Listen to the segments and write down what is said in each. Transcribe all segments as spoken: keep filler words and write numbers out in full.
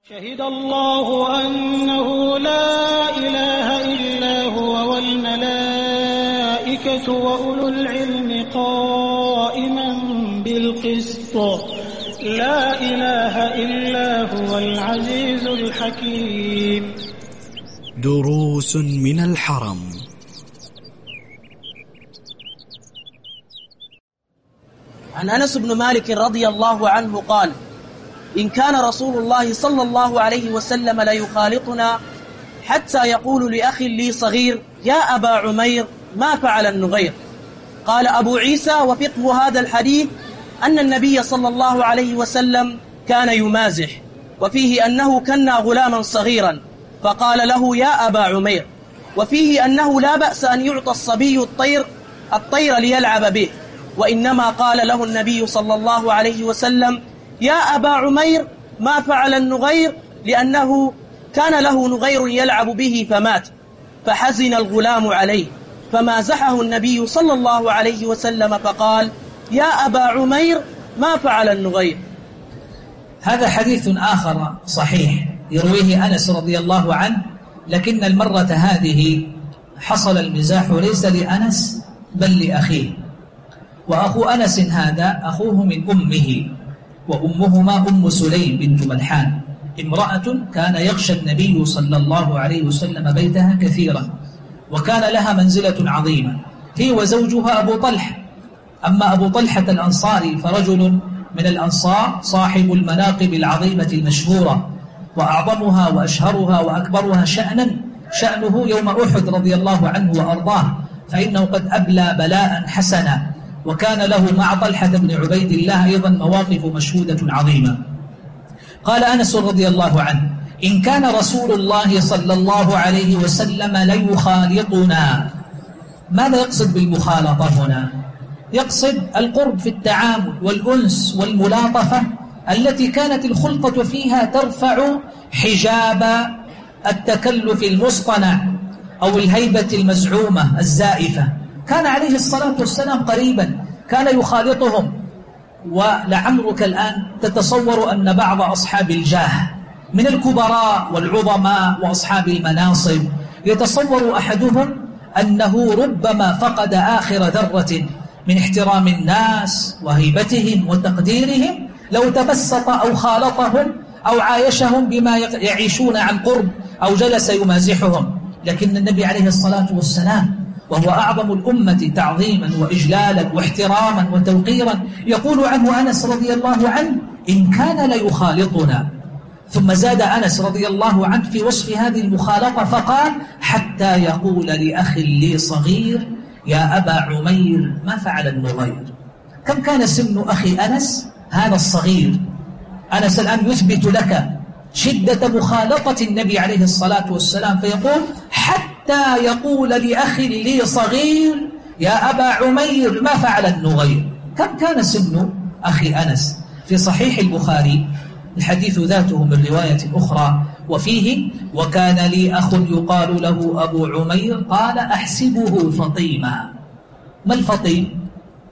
شهد الله أنه لا إله إلا هو والملائكة وأولو العلم قائما بالقسط لا إله إلا هو العزيز الحكيم. دروس من الحرم. عن أنس بن مالك رضي الله عنه قال: إن كان رسول الله صلى الله عليه وسلم ليخالطنا حتى يقول لأخ لي صغير: يا أبا عمير ما فعل النغير. قال أبو عيسى: وفقه هذا الحديث أن النبي صلى الله عليه وسلم كان يمازح، وفيه أنه كنا غلاما صغيرا فقال له: يا أبا عمير. وفيه أنه لا بأس أن يعطى الصبي الطير الطير ليلعب به، وإنما قال له النبي صلى الله عليه وسلم: يا أبا عمير ما فعل النغير، لأنه كان له نغير يلعب به فمات، فحزن الغلام عليه، فمازحه النبي صلى الله عليه وسلم فقال: يا أبا عمير ما فعل النغير. هذا حديث آخر صحيح يرويه أنس رضي الله عنه، لكن المرة هذه حصل المزاح ليس لأنس بل لأخيه، وأخو أنس هذا أخوه من أمه، وأمهما أم سليم بنت ملحان، امرأة كان يغشى النبي صلى الله عليه وسلم بيتها كثيرا، وكان لها منزلة عظيمة، هي وزوجها أبو طلحة. أما أبو طلحة الأنصاري فرجل من الأنصار صاحب المناقب العظيمة المشهورة، وأعظمها وأشهرها وأكبرها شأنا شأنه يوم أحد رضي الله عنه وأرضاه، فإنه قد أبلى بلاء حسنا، وكان له مع طلحة بن عبيد الله أيضا مواقف مشهودة عظيمة. قال أنس رضي الله عنه: إن كان رسول الله صلى الله عليه وسلم ليخالطنا. ماذا يقصد بالمخالطة هنا؟ يقصد القرب في التعامل والأنس والملاطفة التي كانت الخلطة فيها ترفع حجاب التكلف المصطنع أو الهيبة المزعومة الزائفة. كان عليه الصلاة والسلام قريبا، كان يخالطهم. ولعمرك الآن تتصور أن بعض أصحاب الجاه من الكبراء والعظماء وأصحاب المناصب يتصور أحدهم أنه ربما فقد آخر ذرة من احترام الناس وهيبتهم وتقديرهم لو تبسط أو خالطهم أو عايشهم بما يعيشون عن قرب أو جلس يمازحهم. لكن النبي عليه الصلاة والسلام وهو أعظم الأمة تعظيما وإجلالا واحتراما وتوقيرا يقول عنه أنس رضي الله عنه: إن كان ليخالطنا. ثم زاد أنس رضي الله عنه في وصف هذه المخالطة فقال: حتى يقول لأخ لي صغير: يا أبا عمير ما فعل النغير. كم كان سن أخي أنس هذا الصغير؟ أنس الآن يثبت لك شدة مخالطة النبي عليه الصلاة والسلام، فيقول: حتى يقول لأخ لي صغير: يا أبا عمير ما فعل النغير. كم كان سن أخي أنس؟ في صحيح البخاري الحديث ذاته من رواية أخرى وفيه: وكان لي أخ يقال له أبو عمير قال أحسبه فطيما. ما الفطيم؟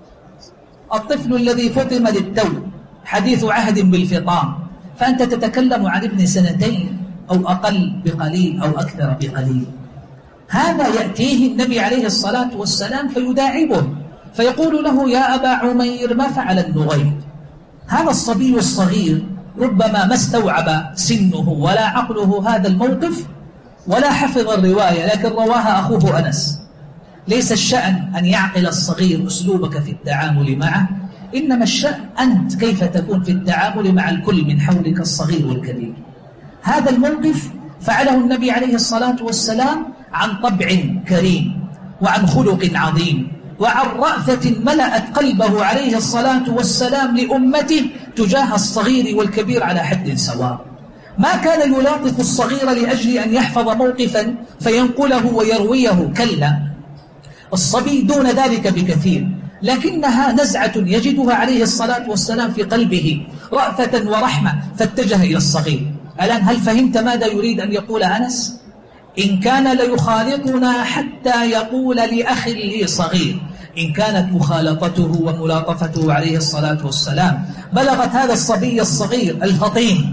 الطفل الذي فطم للتو، حديث عهد بالفطام، فأنت تتكلم عن ابن سنتين أو أقل بقليل أو أكثر بقليل. هذا يأتيه النبي عليه الصلاة والسلام فيداعبه فيقول له: يا أبا عمير ما فعل النغير. هذا الصبي الصغير ربما ما استوعب سنه ولا عقله هذا الموقف ولا حفظ الرواية، لكن رواها أخوه أنس. ليس الشأن أن يعقل الصغير أسلوبك في التعامل معه، إنما الشأن أنت كيف تكون في التعامل مع الكل من حولك الصغير والكبير. هذا الموقف فعله النبي عليه الصلاة والسلام عن طبع كريم وعن خلق عظيم وعن رأفة ملأت قلبه عليه الصلاة والسلام لأمته تجاه الصغير والكبير على حد سواء. ما كان يلاطف الصغير لأجل أن يحفظ موقفا فينقله ويرويه، كلا، الصبي دون ذلك بكثير، لكنها نزعة يجدها عليه الصلاة والسلام في قلبه رأفة ورحمة فاتجه إلى الصغير. الآن هل فهمت ماذا يريد أن يقول أنس؟ إن كان ليخالطنا حتى يقول لأخ لي صغير. إن كانت مخالطته وملاطفته عليه الصلاة والسلام بلغت هذا الصبي الصغير الفطين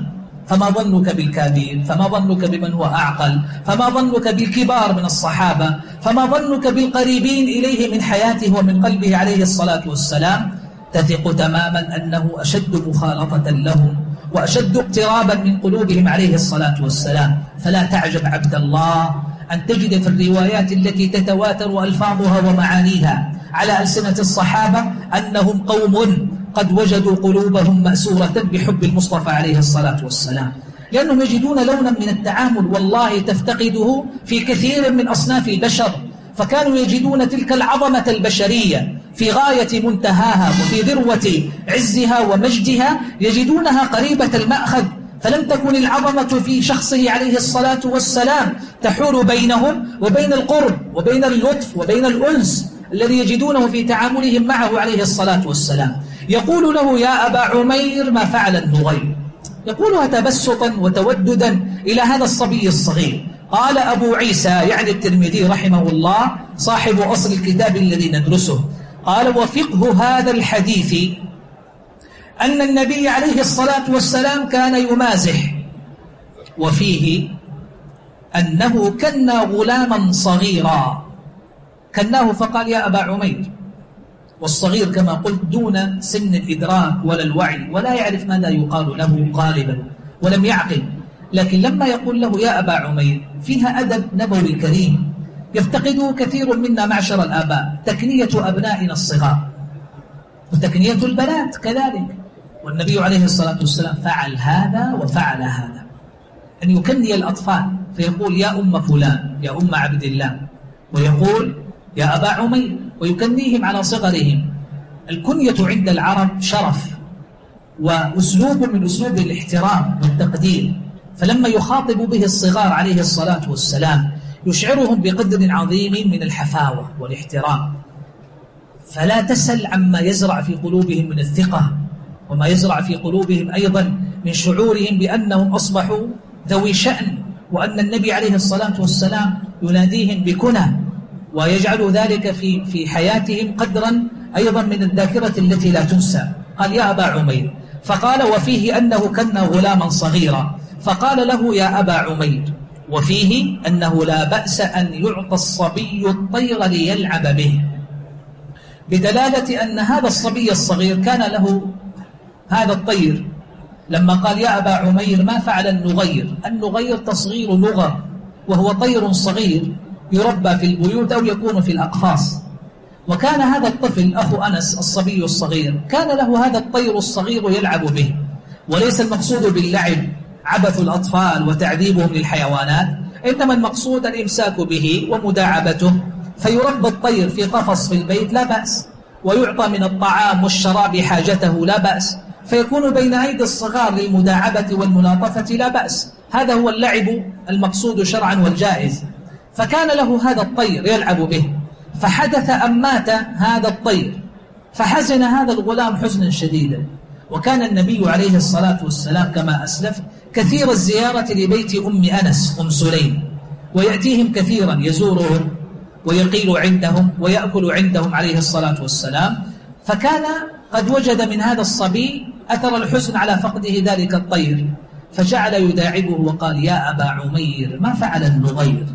فما ظنك بالكبير؟ فما ظنك بمن هو أعقل؟ فما ظنك بالكبار من الصحابة؟ فما ظنك بالقريبين إليه من حياته ومن قلبه عليه الصلاة والسلام؟ تثق تماما أنه أشد مخالطة لهم وأشد اقترابا من قلوبهم عليه الصلاة والسلام. فلا تعجب عبد الله أن تجد في الروايات التي تتواتر ألفاظها ومعانيها على ألسنة الصحابة أنهم قوم قد وجدوا قلوبهم مأسورة بحب المصطفى عليه الصلاة والسلام، لأنهم يجدون لونا من التعامل والله تفتقده في كثير من أصناف البشر، فكانوا يجدون تلك العظمة البشرية في غاية منتهاها وفي ذروة عزها ومجدها، يجدونها قريبة المأخذ. فلم تكن العظمة في شخصه عليه الصلاة والسلام تحول بينهم وبين القرب وبين اللطف وبين الأنس الذي يجدونه في تعاملهم معه عليه الصلاة والسلام. يقول له يا أبا عمير ما فعل النغير، يقولها تبسطا وتوددا إلى هذا الصبي الصغير. قال أبو عيسى يعني الترمذي رحمه الله صاحب أصل الكتاب الذي ندرسه، قال وفقه هذا الحديث أن النبي عليه الصلاة والسلام كان يمازح، وفيه أنه كنى غلاما صغيرا، كناه فقال يا أبا عمير، والصغير كما قلت دون سن الإدراك ولا الوعي ولا يعرف ماذا يقال له غالبا ولم يعقل، لكن لما يقول له يا أبا عمير فيها أدب نبوي كريم يفتقده كثير منا معشر الآباء، تكنية أبنائنا الصغار وتكنية البنات كذلك. والنبي عليه الصلاة والسلام فعل هذا وفعل هذا، أن يكني الأطفال فيقول يا أم فلان يا أم عبد الله، ويقول يا أبا عمير، ويكنيهم على صغرهم. الكنية عند العرب شرف وأسلوب من أسلوب الاحترام والتقدير، فلما يخاطب به الصغار عليه الصلاة والسلام يشعرهم بقدر عظيم من الحفاوة والاحترام. فلا تسل عما يزرع في قلوبهم من الثقة، وما يزرع في قلوبهم أيضا من شعورهم بأنهم أصبحوا ذوي شأن، وأن النبي عليه الصلاة والسلام يناديهم بكنى، ويجعل ذلك في في حياتهم قدرا أيضا من الذاكرة التي لا تنسى. قال يا أبا عمير، فقال وفيه أنه كان غلاما صغيرا، فقال له يا أبا عمير وفيه أنه لا بأس أن يعطى الصبي الطير ليلعب به، بدلالة أن هذا الصبي الصغير كان له هذا الطير. لما قال يا أبا عمير ما فعل النغير، النغير تصغير نغر، وهو طير صغير يربى في البيوت أو يكون في الأقفاص. وكان هذا الطفل أخو أنس الصبي الصغير كان له هذا الطير الصغير يلعب به، وليس المقصود باللعب عبث الأطفال وتعذيبهم للحيوانات، إنما المقصود الإمساك به ومداعبته. فيربى الطير في قفص في البيت لا بأس، ويعطى من الطعام والشراب حاجته لا بأس، فيكون بين أيدي الصغار للمداعبة والملاطفة لا بأس. هذا هو اللعب المقصود شرعا والجائز. فكان له هذا الطير يلعب به، فحدث أن مات هذا الطير، فحزن هذا الغلام حزنا شديدا. وكان النبي عليه الصلاة والسلام كما أسلف كثير الزيارة لبيت أم أنس أم سليم، ويأتيهم كثيرا يزورهم ويقيل عندهم ويأكل عندهم عليه الصلاة والسلام. فكان قد وجد من هذا الصبي أثر الحزن على فقده ذلك الطير، فجعل يداعبه وقال يا أبا عمير ما فعل النغير،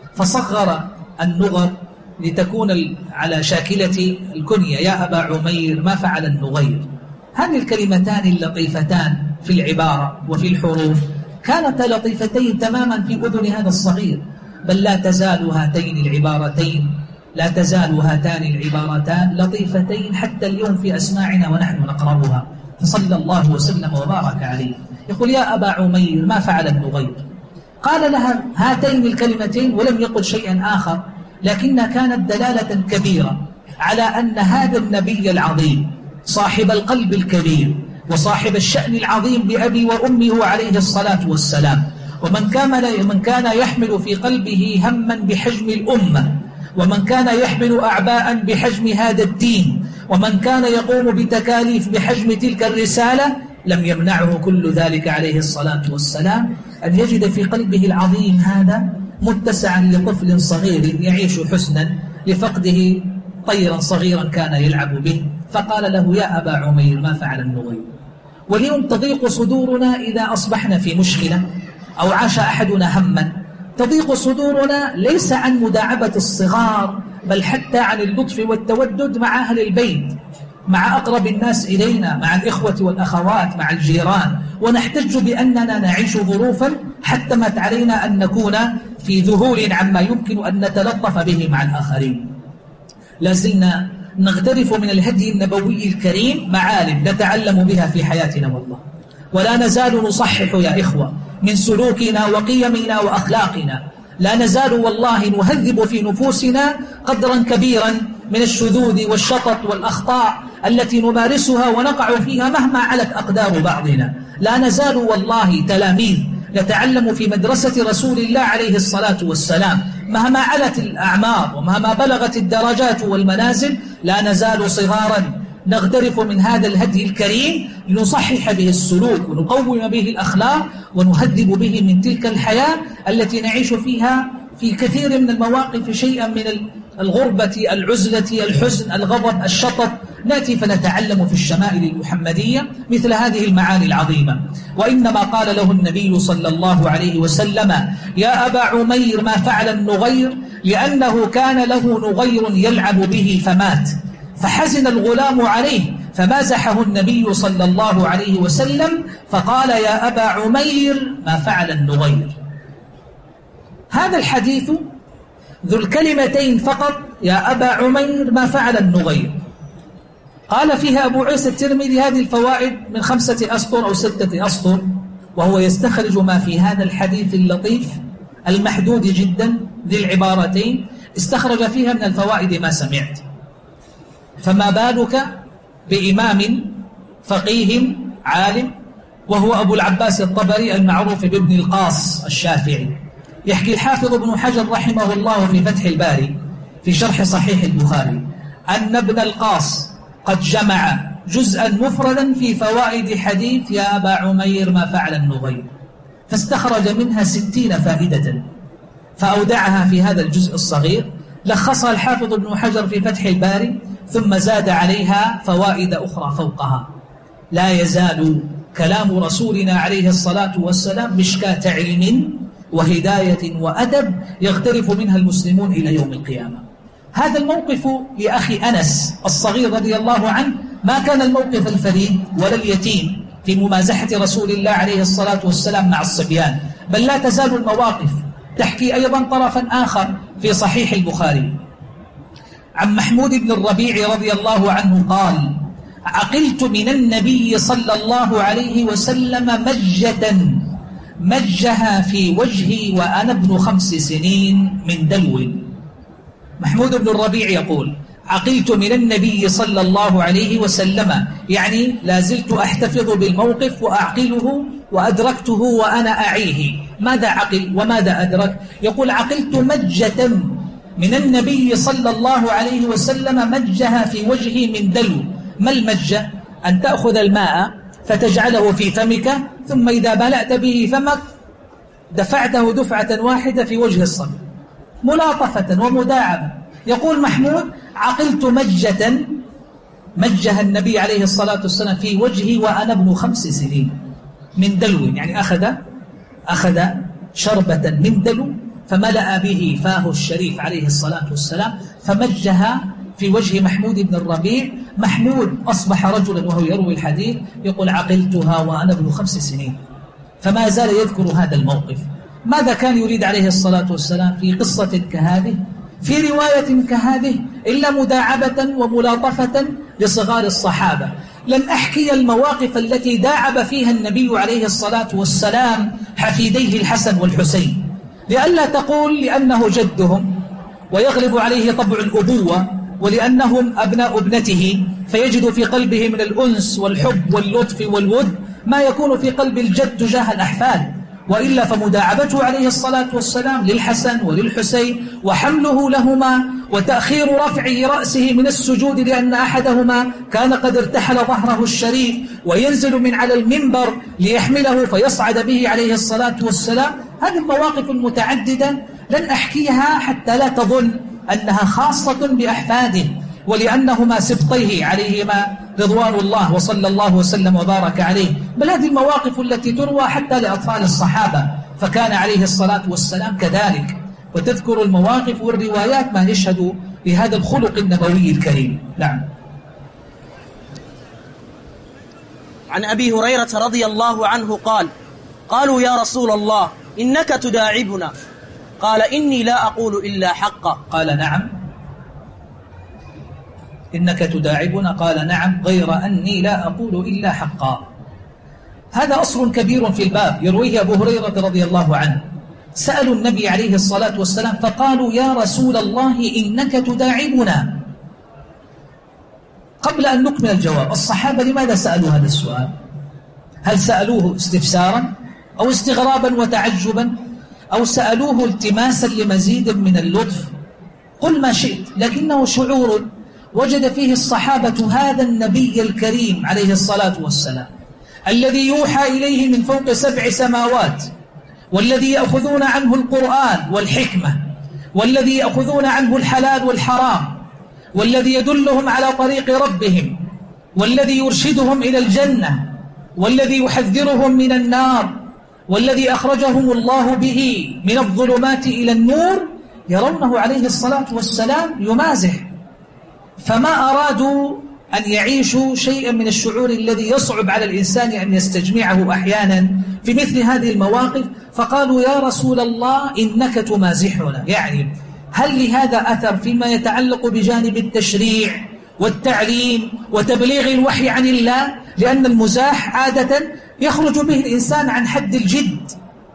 فصغر النغر لتكون على شاكلة الكنية يا أبا عمير ما فعل النغير. هذه الكلمتان اللطيفتان في العبارة وفي الحروف كانتا لطيفتين تماما في أذن هذا الصغير، بل لا تزال هاتين العبارتين لا تزال هاتان العبارتان لطيفتين حتى اليوم في أسماعنا ونحن نقرأها. فصلى الله وسلم وبارك عليه. يقول يا أبا عمير ما فعل النغير، قال لها هاتين الكلمتين ولم يقل شيئا آخر، لكنها كانت دلالة كبيرة على أن هذا النبي العظيم صاحب القلب الكبير وصاحب الشأن العظيم بأبي وأمه عليه الصلاة والسلام، ومن كان من كان يحمل في قلبه هما بحجم الأمة، ومن كان يحمل أعباء بحجم هذا الدين، ومن كان يقوم بتكاليف بحجم تلك الرسالة، لم يمنعه كل ذلك عليه الصلاة والسلام أن يجد في قلبه العظيم هذا متسعا لطفل صغير يعيش حسنا لفقده طيرا صغيرا كان يلعب به. فقال له يا أبا عمير ما فعل النغير. واليوم تضيق صدورنا إذا أصبحنا في مشكلة أو عاش أحدنا هما. تضيق صدورنا ليس عن مداعبة الصغار، بل حتى عن اللطف والتودد مع أهل البيت، مع أقرب الناس إلينا، مع الإخوة والأخوات، مع الجيران، ونحتج بأننا نعيش ظروفا حتمت علينا أن نكون في ذهول عما يمكن أن نتلطف به مع الآخرين. لازلنا نغترف من الهدي النبوي الكريم معالم نتعلم بها في حياتنا والله، ولا نزال نصحح يا إخوة من سلوكنا وقيمنا وأخلاقنا. لا نزال والله نهذب في نفوسنا قدرا كبيرا من الشذوذ والشطط والأخطاء التي نمارسها ونقع فيها مهما علت أقدار بعضنا. لا نزال والله تلاميذ نتعلم في مدرسة رسول الله عليه الصلاة والسلام، مهما علت الأعمار ومهما بلغت الدرجات والمنازل، لا نزال صغارا نغترف من هذا الهدي الكريم لنصحح به السلوك ونقوم به الأخلاق ونهذب به من تلك الحياة التي نعيش فيها في كثير من المواقف شيئا من الغربة، العزلة، الحزن، الغضب، الشطط. نأتي فنتعلم في الشمائل المحمدية مثل هذه المعاني العظيمة. وإنما قال له النبي صلى الله عليه وسلم: يا أبا عمير ما فعل النغير؟ لأنه كان له نغير يلعب به فمات، فحزن الغلام عليه فمازحه النبي صلى الله عليه وسلم فقال: يا أبا عمير ما فعل النغير. هذا الحديث ذو الكلمتين فقط، يا أبا عمير ما فعل النغير، قال فيها أبو عيسى الترمذي هذه الفوائد من خمسة أسطر أو ستة أسطر، وهو يستخرج ما في هذا الحديث اللطيف المحدود جدا ذي العبارتين، استخرج فيها من الفوائد ما سمعت. فما بالك بإمام فقيه عالم وهو أبو العباس الطبري المعروف بابن القاص الشافعي. يحكي الحافظ ابن حجر رحمه الله في فتح الباري في شرح صحيح البخاري أن ابن القاص قد جمع جزءا مفردا في فوائد حديث يا أبا عمير ما فعل النغير، فاستخرج منها ستين فائدة فأودعها في هذا الجزء الصغير، لخصها الحافظ ابن حجر في فتح الباري ثم زاد عليها فوائد أخرى فوقها. لا يزال كلام رسولنا عليه الصلاة والسلام مشكاة علم وهداية وأدب يغترف منها المسلمون إلى يوم القيامة. هذا الموقف لأخي أنس الصغير رضي الله عنه ما كان الموقف الفريد ولا اليتيم في ممازحة رسول الله عليه الصلاة والسلام مع الصبيان، بل لا تزال المواقف. تحكي أيضا طرفا آخر في صحيح البخاري عن محمود بن الربيع رضي الله عنه قال: عقلت من النبي صلى الله عليه وسلم مجة مجها في وجهي وأنا ابن خمس سنين من دلو. محمود بن الربيع يقول: عقلت من النبي صلى الله عليه وسلم، يعني لازلت أحتفظ بالموقف وأعقله وأدركته وأنا أعيه. ماذا عقل وماذا أدرك؟ يقول: عقلت مجة من النبي صلى الله عليه وسلم مجها في وجهي من دلو. ما المجة؟ أن تأخذ الماء فتجعله في فمك، ثم إذا ملأت به فمك دفعته دفعة واحدة في وجه الصبي، ملاطفة ومداعبة. يقول محمود: عقلت مجة مجها النبي عليه الصلاة والسلام في وجهي وأنا ابن خمس سنين من دلو، يعني أخذ أخذ شربة من دلو فملأ به فاه الشريف عليه الصلاة والسلام فمجها في وجه محمود بن الربيع. محمود أصبح رجلا وهو يروي الحديث يقول: عقلتها وأنا ابن خمس سنين. فما زال يذكر هذا الموقف. ماذا كان يريد عليه الصلاة والسلام في قصة كهذه، في رواية كهذه، إلا مداعبة وملاطفة لصغار الصحابة. لن أحكي المواقف التي داعب فيها النبي عليه الصلاة والسلام حفيديه الحسن والحسين، لئلا تقول لأنه جدهم ويغلب عليه طبع الأبوة ولأنهم أبناء ابنته فيجد في قلبه من الأنس والحب واللطف والود ما يكون في قلب الجد تجاه الأحفاد. وإلا فمداعبته عليه الصلاة والسلام للحسن وللحسين وحمله لهما وتأخير رفع رأسه من السجود لأن أحدهما كان قد ارتحل ظهره الشريف وينزل من على المنبر ليحمله فيصعد به عليه الصلاة والسلام. هذه المواقف المتعددة لن أحكيها حتى لا تظن أنها خاصة بأحفاده ولأنهما سبطيه عليهما رضوان الله وصلى الله وسلم وبارك عليه، بل هذه المواقف التي تروى حتى لأطفال الصحابة، فكان عليه الصلاة والسلام كذلك. وتذكر المواقف والروايات ما يشهد بهذا الخلق النبوي الكريم. نعم. عن أبي هريرة رضي الله عنه قال: قالوا يا رسول الله إنك تداعبنا، قال: إني لا أقول إلا حقا. قال: نعم. إنك تداعبنا، قال: نعم، غير أني لا أقول إلا حقا. هذا أصل كبير في الباب يرويه أبو هريرة رضي الله عنه. سألوا النبي عليه الصلاة والسلام فقالوا: يا رسول الله إنك تداعبنا. قبل أن نكمل الجواب، الصحابة لماذا سألوا هذا السؤال؟ هل سألوه استفسارا أو استغرابا وتعجبا أو سألوه التماسا لمزيد من اللطف؟ قل ما شئت، لكنه شعور وجد فيه الصحابة هذا النبي الكريم عليه الصلاة والسلام الذي يوحى إليه من فوق سبع سماوات، والذي يأخذون عنه القرآن والحكمة، والذي يأخذون عنه الحلال والحرام، والذي يدلهم على طريق ربهم، والذي يرشدهم إلى الجنة، والذي يحذرهم من النار، والذي أخرجهم الله به من الظلمات إلى النور، يرونه عليه الصلاة والسلام يمازح. فما أرادوا أن يعيشوا شيئا من الشعور الذي يصعب على الإنسان أن يستجمعه أحيانا في مثل هذه المواقف، فقالوا: يا رسول الله إنك تمازحنا. يعني هل لهذا أثر فيما يتعلق بجانب التشريع والتعليم وتبليغ الوحي عن الله؟ لأن المزاح عادة يخرج به الإنسان عن حد الجد،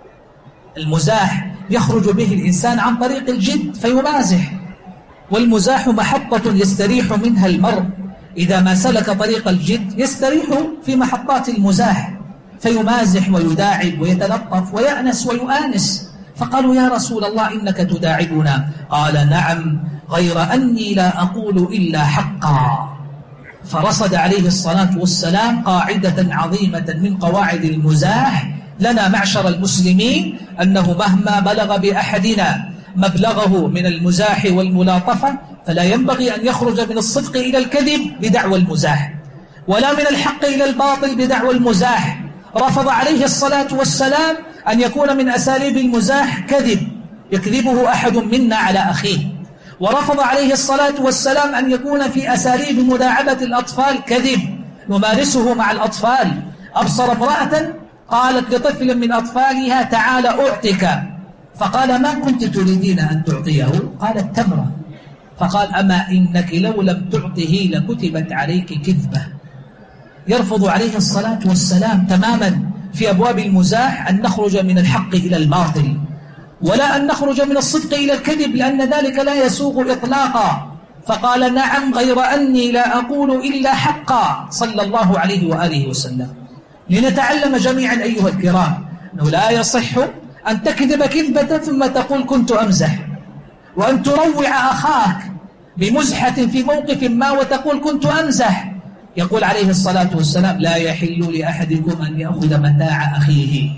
المزاح يخرج به الإنسان عن طريق الجد فيمازح، والمزاح محطة يستريح منها المرء إذا ما سلك طريق الجد، يستريح في محطات المزاح فيمازح ويداعب ويتلطف ويأنس ويؤانس. فقالوا: يا رسول الله إنك تداعبنا، قال: نعم، غير أني لا أقول إلا حقا. فرصد عليه الصلاة والسلام قاعدة عظيمة من قواعد المزاح لنا معشر المسلمين، أنه مهما بلغ بأحدنا مبلغه من المزاح والملاطفة فلا ينبغي أن يخرج من الصدق إلى الكذب بدعوى المزاح، ولا من الحق إلى الباطل بدعوى المزاح. رفض عليه الصلاة والسلام أن يكون من أساليب المزاح كذب يكذبه أحد منا على أخيه، ورفض عليه الصلاة والسلام أن يكون في أساليب مداعبة الأطفال كذب نمارسه مع الأطفال. أبصر امرأة قالت لطفل من أطفالها: تعال أعطيك، فقال: ما كنت تريدين أن تعطيه؟ قالت: تمرة. فقال: أما إنك لو لم تعطه لكتبت عليك كذبة. يرفض عليه الصلاة والسلام تماما في أبواب المزاح أن نخرج من الحق إلى الباطل، ولا أن نخرج من الصدق إلى الكذب، لأن ذلك لا يسوغ إطلاقا. فقال: نعم، غير أني لا أقول إلا حقا، صلى الله عليه وآله وسلم. لنتعلم جميعا أيها الكرام أنه لا يصح أن تكذب كذبة ثم تقول كنت أمزح، وأن تروع أخاك بمزحة في موقف ما وتقول كنت أمزح. يقول عليه الصلاة والسلام: لا يحل لأحدكم أن يأخذ متاع أخيه.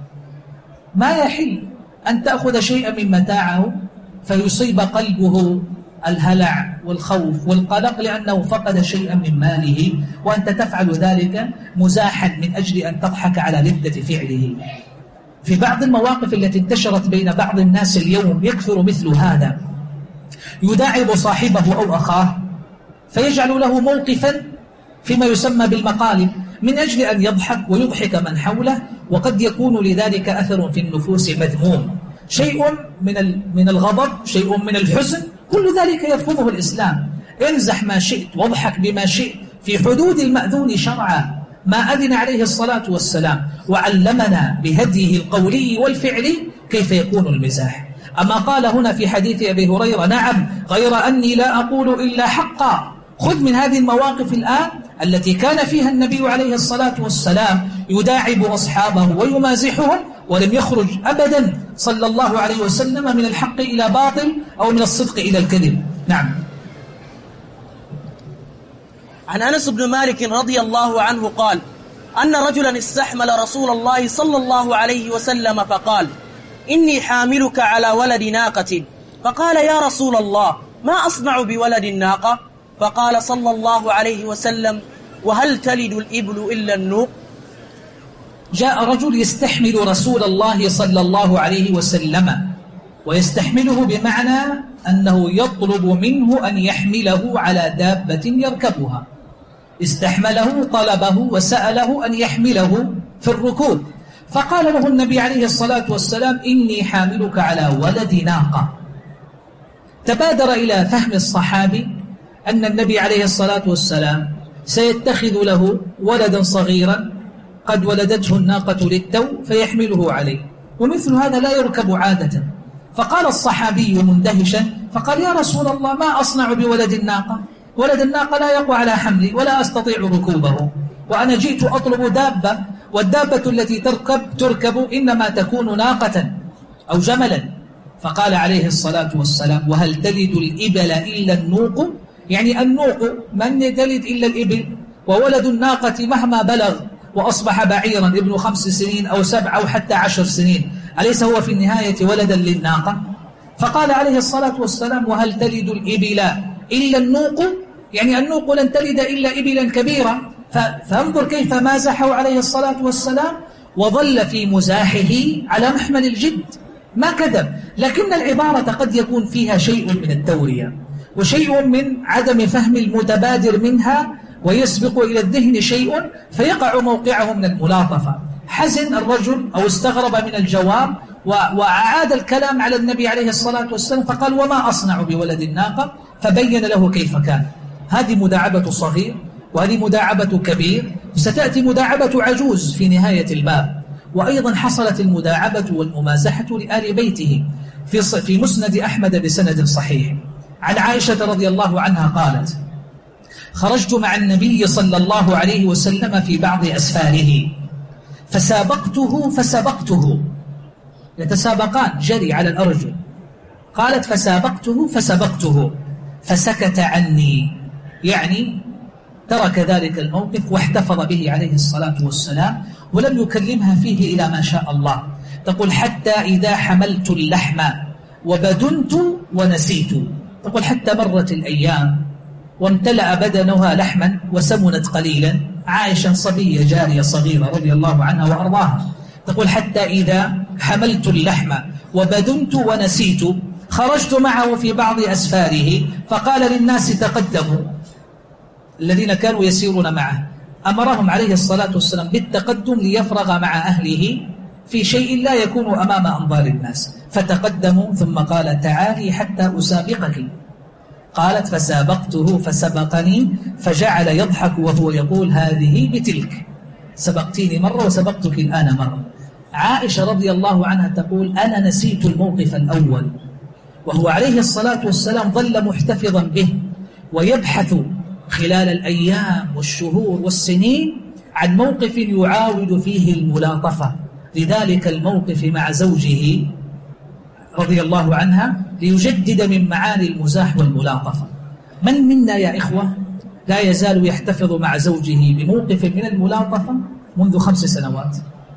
ما يحل أن تأخذ شيئا من متاعه فيصيب قلبه الهلع والخوف والقلق لأنه فقد شيئا من ماله، وأنت تفعل ذلك مزاحا من أجل أن تضحك على ردة فعله. في بعض المواقف التي انتشرت بين بعض الناس اليوم يكثر مثل هذا، يداعب صاحبه أو أخاه فيجعل له موقفا فيما يسمى بالمقالب من أجل أن يضحك ويضحك من حوله، وقد يكون لذلك أثر في النفوس مذموم، شيء من من الغضب، شيء من الحزن، كل ذلك يرفضه الإسلام. امزح ما شئت واضحك بما شئت في حدود المأذون شرعا، ما أذن عليه الصلاة والسلام، وعلمنا بهديه القولي والفعلي كيف يكون المزاح. أما قال هنا في حديث أبي هريرة: نعم، غير أني لا أقول إلا حقا. خذ من هذه المواقف الآن التي كان فيها النبي عليه الصلاة والسلام يداعب أصحابه ويمازحهم، ولم يخرج أبدا صلى الله عليه وسلم من الحق إلى باطل أو من الصدق إلى الكذب. نعم. عن أنس بن مالك رضي الله عنه قال: أن رجلا استحمل رسول الله صلى الله عليه وسلم فقال: إني حاملك على ولد ناقة. فقال: يا رسول الله، ما أصنع بولد الناقة؟ فقال صلى الله عليه وسلم: وهل تلد الإبل إلا النوق؟ جاء رجل يستحمل رسول الله صلى الله عليه وسلم، ويستحمله بمعنى أنه يطلب منه أن يحمله على دابة يركبها. استحمله، طلبه وسأله أن يحمله في الركوب، فقال له النبي عليه الصلاة والسلام: إني حاملك على ولد ناقة. تبادر إلى فهم الصحابي أن النبي عليه الصلاة والسلام سيتخذ له ولدا صغيرا قد ولدته الناقة للتو فيحمله عليه، ومثل هذا لا يركب عادة. فقال الصحابي مندهشا، فقال: يا رسول الله، ما أصنع بولد الناقة؟ ولد الناقة لا يقوى على حملي ولا أستطيع ركوبه، وأنا جئت أطلب دابة، والدابة التي تركب تركب إنما تكون ناقة أو جملا. فقال عليه الصلاة والسلام: وهل تلد الإبل إلا النوق؟ يعني النوق من تلد إلا الإبل، وولد الناقة مهما بلغ وأصبح بعيرا ابن خمس سنين أو سبع أو حتى عشر سنين، أليس هو في النهاية ولدا للناقة؟ فقال عليه الصلاة والسلام: وهل تلد الإبل إلا النوق؟ يعني النوق لن تلد إلا إبلا كبيرة. فانظر كيف مازحه عليه الصلاة والسلام، وظل في مزاحه على محمل الجد، ما كذب. لكن العبارة قد يكون فيها شيء من التورية وشيء من عدم فهم المتبادر منها، ويسبق إلى الذهن شيء فيقع موقعه من الملاطفة. حزن الرجل أو استغرب من الجواب وأعاد الكلام على النبي عليه الصلاة والسلام، فقال: وما أصنع بولد الناقة؟ فبين له كيف كان. هذه مداعبة صغير، وهذه مداعبة كبير، وستأتي مداعبة عجوز في نهاية الباب. وأيضا حصلت المداعبة والممازحة لآل بيته في في مسند أحمد بسند صحيح عن عائشة رضي الله عنها قالت: خرجت مع النبي صلى الله عليه وسلم في بعض أسفاره فسابقته فسبقته، يتسابقان جري على الأرجل. قالت: فسابقته فسبقته فسكت عني، يعني ترك ذلك الموقف واحتفظ به عليه الصلاة والسلام، ولم يكلمها فيه إلى ما شاء الله. تقول: حتى إذا حملت اللحم وبدنت ونسيت. تقول: حتى مرت الأيام وامتلأ بدنها لحما وسمنت قليلا. عائشة صبية جارية صغيرة رضي الله عنها وأرضاها، تقول: حتى إذا حملت اللحم وبدنت ونسيت خرجت معه في بعض أسفاره فقال للناس تقدموا، الذين كانوا يسيرون معه أمرهم عليه الصلاة والسلام بالتقدم ليفرغ مع أهله في شيء لا يكون أمام أنظار الناس، فتقدموا ثم قال: تعالي حتى أسابقك. قالت: فسابقته فسبقني، فجعل يضحك وهو يقول: هذه بتلك، سبقتيني مرة وسبقتك الآن مرة. عائشة رضي الله عنها تقول: أنا نسيت الموقف الأول، وهو عليه الصلاة والسلام ظل محتفظا به ويبحث خلال الأيام والشهور والسنين عن موقف يعاود فيه الملاطفة لذلك الموقف مع زوجه رضي الله عنها، ليجدد من معاني المزاح والملاطفة. من منا يا إخوة لا يزال يحتفظ مع زوجه بموقف من الملاطفة منذ خمس سنوات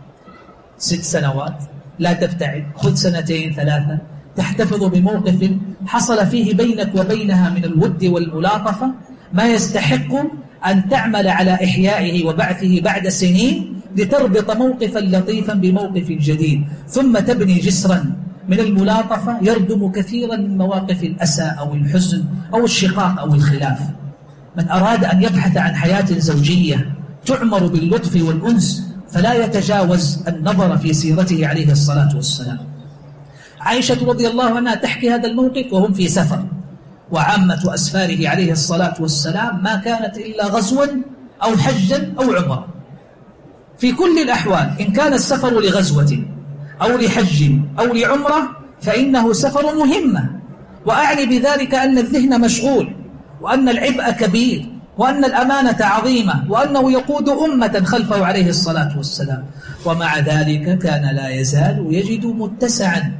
ست سنوات؟ لا تبتعد، خذ سنتين ثلاثة، تحتفظ بموقف حصل فيه بينك وبينها من الود والملاطفة ما يستحق أن تعمل على إحيائه وبعثه بعد سنين، لتربط موقفا لطيفا بموقف جديد، ثم تبني جسرا من الملاطفة يردم كثيرا من مواقف الأسى أو الحزن أو الشقاق أو الخلاف. من أراد أن يبحث عن حياة زوجية تعمر باللطف والأنس فلا يتجاوز النظر في سيرته عليه الصلاة والسلام. عائشة رضي الله عنها تحكي هذا الموقف وهم في سفر، وعامة أسفاره عليه الصلاة والسلام ما كانت إلا غزوا أو حجا أو عمرة. في كل الأحوال إن كان السفر لغزوة أو لحج أو لعمرة فإنه سفر مهمة، وأعني بذلك أن الذهن مشغول، وأن العبء كبير، وأن الأمانة عظيمة، وأنه يقود أمة خلفه عليه الصلاة والسلام. ومع ذلك كان لا يزال يجد متسعا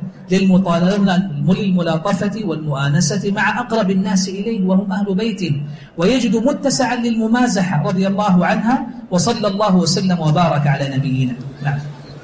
للملاطفة والمؤانسة مع أقرب الناس إليه وهم أهل بيته، ويجد متسعا للممازحة رضي الله عنها، وصلى الله وسلم وبارك على نبينا. نعم.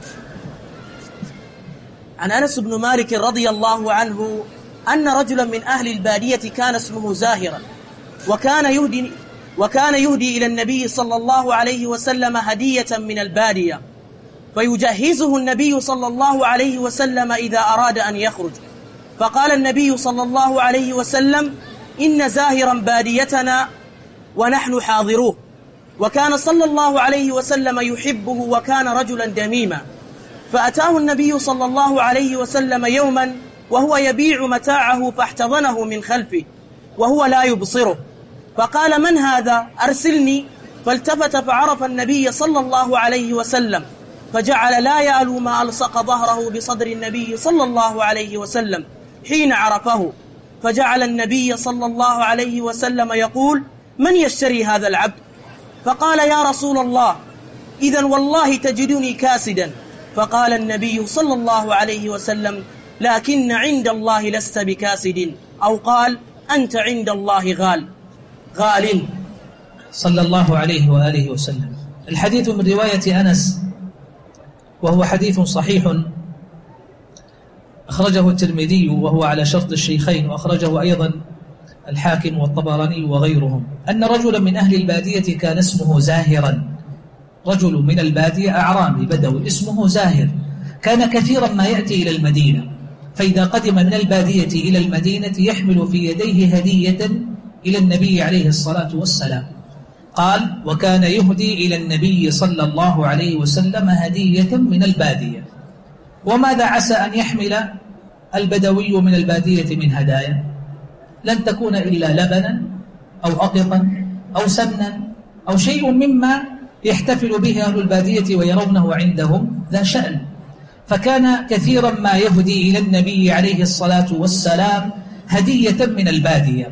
عن أنس بن مالك رضي الله عنه أن رجلا من أهل البادية كان اسمه زاهرا، وكان يهدي وكان يهدي إلى النبي صلى الله عليه وسلم هدية من البادية، فيجهزه النبي صلى الله عليه وسلم إذا أراد أن يخرج. فقال النبي صلى الله عليه وسلم: إن زاهرا باديتنا ونحن حاضروه. وكان صلى الله عليه وسلم يحبه وكان رجلا دميما. فأتاه النبي صلى الله عليه وسلم يوما وهو يبيع متاعه فاحتضنه من خلفه وهو لا يبصره، فقال: من هذا؟ أرسلني. فالتفت فعرف النبي صلى الله عليه وسلم، فجعل لا يألو ما ألصق ظهره بصدر النبي صلى الله عليه وسلم حين عرفه، فجعل النبي صلى الله عليه وسلم يقول: من يشتري هذا العبد؟ فقال: يا رسول الله، إذن والله تجدني كاسدا. فقال النبي صلى الله عليه وسلم: لكن عند الله لست بكاسد، أو قال: أنت عند الله غال غال صلى الله عليه وآله وسلم. الحديث من رواية أنس، وهو حديث صحيح أخرجه الترمذي وهو على شرط الشيخين، وأخرجه أيضا الحاكم والطبراني وغيرهم، أن رجلا من أهل البادية كان اسمه زاهرا. رجل من البادية أعرابي بدوي اسمه زاهر، كان كثيرا ما يأتي إلى المدينة، فإذا قدم من البادية إلى المدينة يحمل في يديه هدية إلى النبي عليه الصلاة والسلام. قال: وكان يهدي إلى النبي صلى الله عليه وسلم هدية من البادية. وماذا عسى أن يحمل البدوي من البادية من هدايا؟ لن تكون إلا لبنا أو أقطا أو سمنا أو شيء مما يحتفل به أهل البادية ويرونه عندهم ذا شأن. فكان كثيرا ما يهدي إلى النبي عليه الصلاة والسلام هدية من البادية،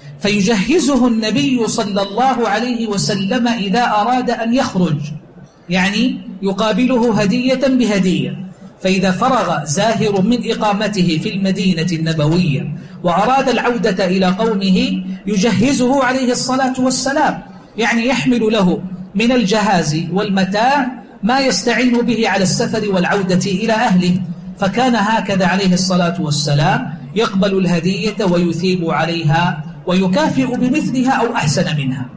فيجهزه النبي صلى الله عليه وسلم إذا أراد أن يخرج، يعني يقابله هدية بهدية. فإذا فرغ زاهر من إقامته في المدينة النبوية وأراد العودة إلى قومه يجهزه عليه الصلاة والسلام، يعني يحمل له من الجهاز والمتاع ما يستعين به على السفر والعودة إلى أهله. فكان هكذا عليه الصلاة والسلام، يقبل الهدية ويثيب عليها ويكافئ بمثلها أو أحسن منها.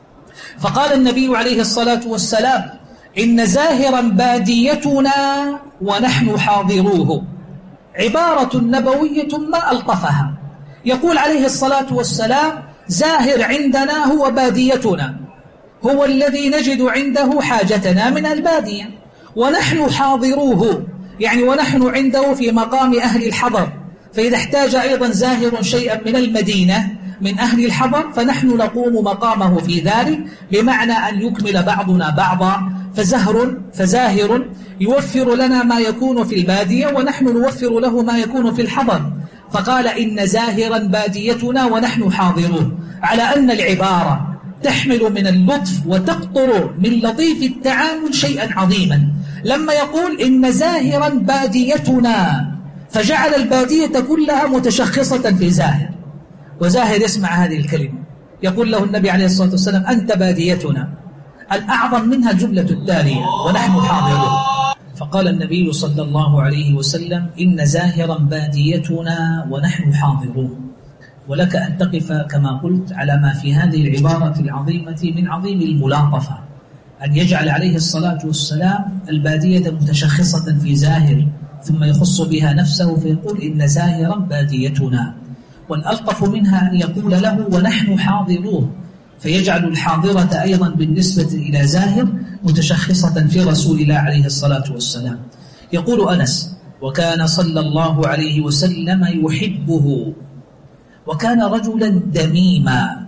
فقال النبي عليه الصلاة والسلام: إن زاهرا باديتنا ونحن حاضروه. عبارة نبوية ما ألطفها. يقول عليه الصلاة والسلام: زاهر عندنا هو باديتنا، هو الذي نجد عنده حاجتنا من البادية، ونحن حاضروه، يعني ونحن عنده في مقام أهل الحضر. فإذا احتاج أيضا زاهر شيئا من المدينة من أهل الحضر فنحن نقوم مقامه في ذلك، بمعنى أن يكمل بعضنا بعضا. فزهر فزاهر يوفر لنا ما يكون في البادية ونحن نوفر له ما يكون في الحضر. فقال: إن زاهرا باديتنا ونحن حاضروه، على أن العبارة تحمل من اللطف وتقطر من لطيف التعامل شيئا عظيما. لما يقول إن زاهرا باديتنا، فجعل البادية كلها متشخصة في زاهر، وزاهر يسمع هذه الكلمة يقول له النبي عليه الصلاة والسلام: أنت باديتنا. الأعظم منها جملة التالية: ونحن حاضرون. فقال النبي صلى الله عليه وسلم: إن زاهرا باديتنا ونحن حاضرون. ولك أن تقف كما قلت على ما في هذه العبارة العظيمة من عظيم الملاطفة، أن يجعل عليه الصلاة والسلام البادية متشخصة في زاهر، ثم يخص بها نفسه فيقول: إن زاهرا باديتنا. والألطف منها أن يقول له: ونحن حاضروه، فيجعل الحاضرة أيضا بالنسبة إلى زاهر متشخصة في رسول الله عليه الصلاة والسلام. يقول أنس: وكان صلى الله عليه وسلم يحبه، وكان رجلا دميما.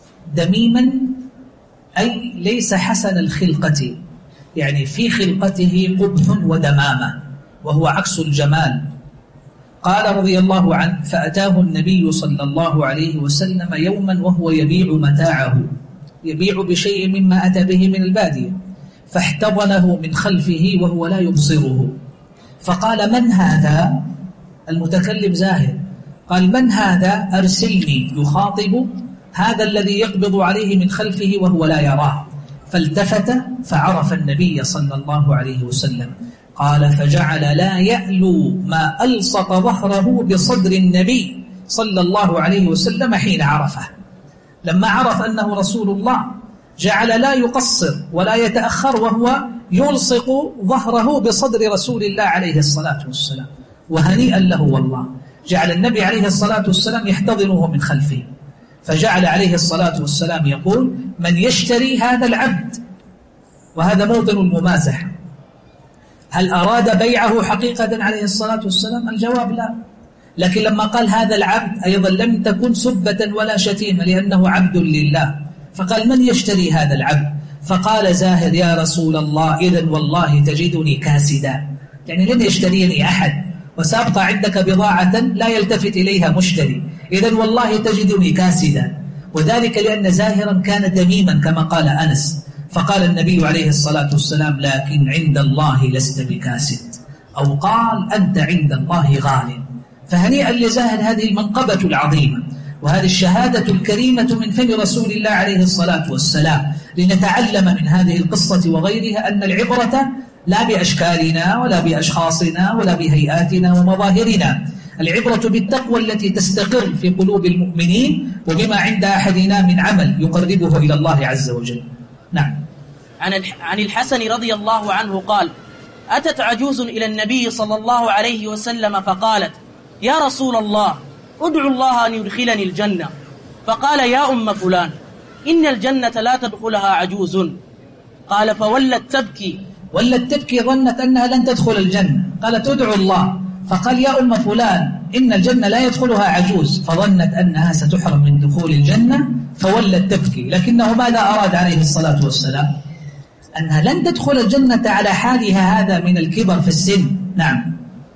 دميما أي ليس حسن الخلقة، يعني في خلقته قبح ودمامة، وهو عكس الجمال. قال رضي الله عنه: فأتاه النبي صلى الله عليه وسلم يوما وهو يبيع متاعه، يبيع بشيء مما أتى به من البادية، فاحتضنه من خلفه وهو لا يبصره. فقال: من هذا؟ المتكلم زاهر. قال: من هذا؟ أرسلني. يخاطب هذا الذي يقبض عليه من خلفه وهو لا يراه. فالتفت فعرف النبي صلى الله عليه وسلم. قال: فجعل لا يألو ما ألصق ظهره بصدر النبي صلى الله عليه وسلم حين عرفه. لما عرف أنه رسول الله جعل لا يقصر ولا يتأخر، وهو يلصق ظهره بصدر رسول الله عليه الصلاة والسلام. وهنيئا له والله، جعل النبي عليه الصلاة والسلام يحتضنه من خلفه، فجعل عليه الصلاة والسلام يقول: من يشتري هذا العبد؟ وهذا موطن الممازح. هل أراد بيعه حقيقة عليه الصلاة والسلام؟ الجواب لا. لكن لما قال هذا العبد أيضا لم تكن سبة ولا شتيمة، لأنه عبد لله، فقال: من يشتري هذا العبد؟ فقال زاهر: يا رسول الله، إذن والله تجدني كاسدا، يعني لن يشتريني أحد، وسأبقى عندك بضاعة لا يلتفت إليها مشتري، إذن والله تجدني كاسدا. وذلك لأن زاهرا كان دميما كما قال أنس، فقال النبي عليه الصلاة والسلام: لكن عند الله لست بكاسد، أو قال: أنت عند الله غال. فهنيئا لزاهر هذه المنقبة العظيمة وهذه الشهادة الكريمة من فم رسول الله عليه الصلاة والسلام، لنتعلم من هذه القصة وغيرها أن العبرة لا بأشكالنا ولا بأشخاصنا ولا بهيئاتنا ومظاهرنا، العبرة بالتقوى التي تستقر في قلوب المؤمنين، وبما عند أحدنا من عمل يقربه إلى الله عز وجل. نعم. عن الحسن رضي الله عنه قال: أتت عجوز إلى النبي صلى الله عليه وسلم فقالت: يا رسول الله، ادعو الله أن يدخلني الجنة. فقال: يا أم فلان، إن الجنة لا تدخلها عجوز. قال: فولت تبكي. ولت تبكي، ظنت أنها لن تدخل الجنة، قالت: ادعو الله. فقال: يا أم فلان، إن الجنة لا يدخلها عجوز، فظنت أنها ستحرم من دخول الجنة فولت تبكي. لكنه ماذا أراد عليه الصلاة والسلام؟ أنها لن تدخل الجنة على حالها هذا من الكبر في السن. نعم.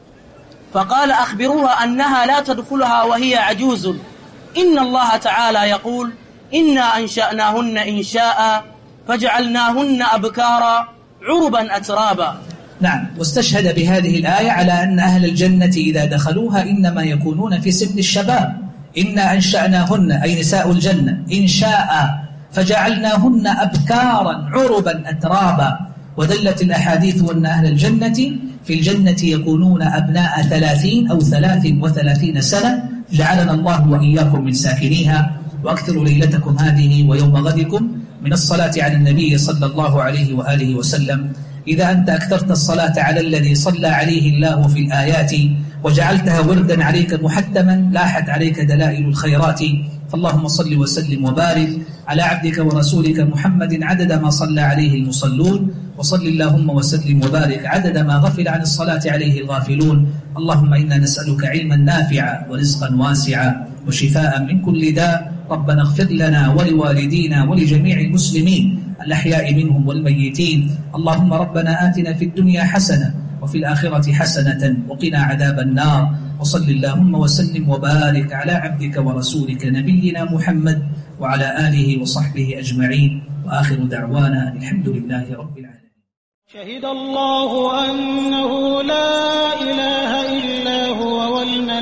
فقال: أخبروها أنها لا تدخلها وهي عجوز، إن الله تعالى يقول: إنا أنشأناهن إنشاء فجعلناهن أبكارا عربا أترابا. نعم. واستشهد بهذه الآية على أن أهل الجنة إذا دخلوها إنما يكونون في سن الشباب. إنا أنشأناهن أي نساء الجنة إنشاء فجعلناهن أبكارا عربا أترابا. ودلت الأحاديث أن أهل الجنة في الجنة يكونون أبناء ثلاثين أو ثلاث وثلاثين سنة، جعلنا الله وإياكم من ساكنيها. وأكثروا ليلتكم هذه ويوم غدكم من الصلاة على النبي صلى الله عليه وآله وسلم. إذا أنت أكثرت الصلاة على الذي صلى عليه الله في الآيات وجعلتها وردا عليك محتما، لاحت عليك دلائل الخيرات. فاللهم صل وسلم وبارك على عبدك ورسولك محمد عدد ما صلى عليه المصلون، وصل اللهم وسلم وبارك عدد ما غفل عن الصلاة عليه الغافلون. اللهم إنا نسألك علما نافعا ورزقا واسعا وشفاء من كل داء. ربنا اغفر لنا ولوالدينا ولجميع المسلمين الأحياء منهم والميتين. اللهم ربنا آتنا في الدنيا حسنة وفي الآخرة حسنة وقنا عذاب النار. وصل اللهم وسلم وبارك على عبدك ورسولك نبينا محمد وعلى آله وصحبه أجمعين. وآخر دعوانا الحمد لله رب العالمين. شهد الله أنه لا إله إلا هو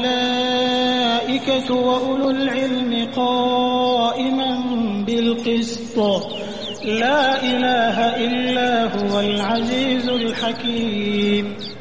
والملائكة وأولو العلم قائما بالقسط لا إله إلا هو العزيز الحكيم.